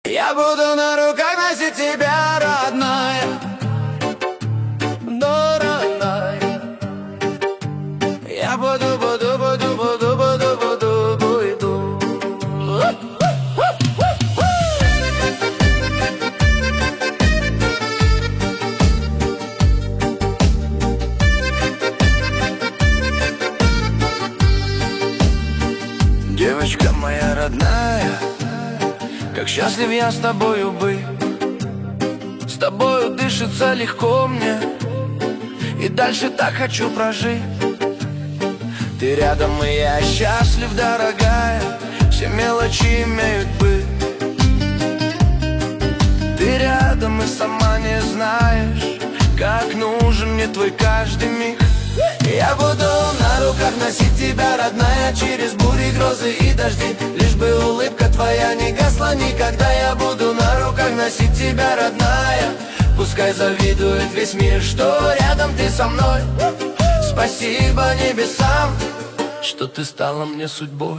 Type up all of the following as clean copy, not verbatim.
Я буду на руках носить тебя, родная, да, родная. Я буду. Девочка моя родная, как счастлив я с тобою быть. С тобою дышится легко мне, и дальше так хочу прожить. Ты рядом, и я счастлив, дорогая. Все мелочи имеют быть. Ты рядом и сама не знаешь, как нужен мне твой каждый миг. Я буду на руках носить тебя, родная, через бури, грозы и дожди. Лишь бы улыбка твоя не гасла никогда. Я буду на руках носить тебя, родная. Пускай завидует весь мир, что рядом ты со мной. Спасибо небесам, что ты стала мне судьбой.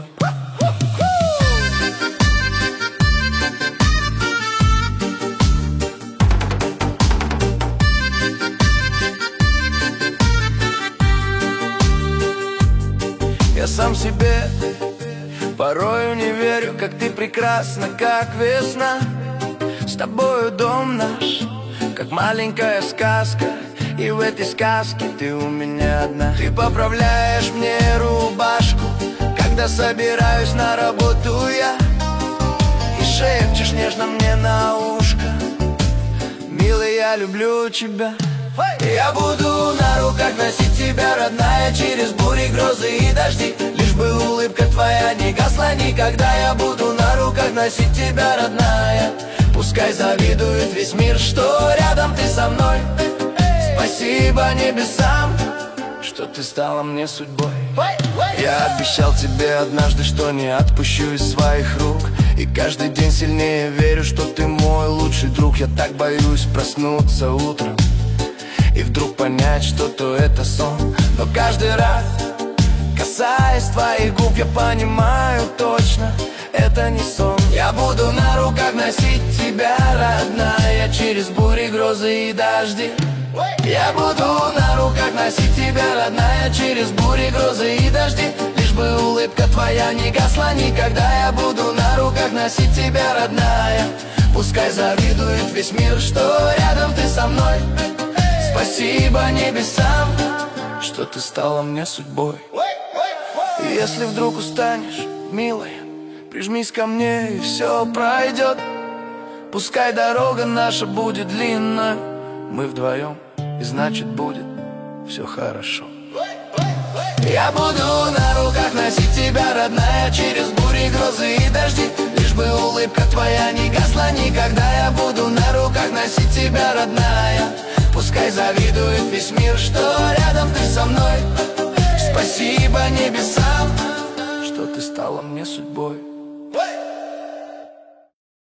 Я сам себе порою не верю, как ты прекрасна, как весна. С тобою дом наш, как маленькая сказка, и в этой сказке ты у меня одна. Ты поправляешь мне рубашку, когда собираюсь на работу я, и шепчешь нежно мне на ушко: милый, я люблю тебя. Я буду на руках носить тебя, родная, через бури, грозы и дожди. Лишь бы улыбка твоя не гасла никогда. Я буду на руках носить тебя, родная. Пускай завидует весь мир, что рядом ты со мной. Спасибо небесам, что ты стала мне судьбой. Я обещал тебе однажды, что не отпущу из своих рук, и каждый день сильнее верю, что ты мой лучший друг. Я так боюсь проснуться утром и вдруг понять, что то это сон. Но каждый раз, касаясь твоих губ, я понимаю точно, это не сон. Я буду на руках носить тебя, родная, через бури, грозы и дожди. Я буду на руках носить тебя, родная, через бури, грозы и дожди. Лишь бы улыбка твоя не гасла никогда. Я буду на руках носить тебя, родная. Пускай завидует весь мир, что рядом ты со мной. Спасибо небесам, что ты стала мне судьбой. И если вдруг устанешь, милая, прижмись ко мне, и все пройдет. Пускай дорога наша будет длинной, мы вдвоем, и значит будет все хорошо. Я буду на руках носить тебя, родная, через бури, грозы и дожди. Лишь бы улыбка твоя не гасла никогда. Я буду на руках носить тебя, родная. Пускай завидует весь мир, что рядом ты со мной.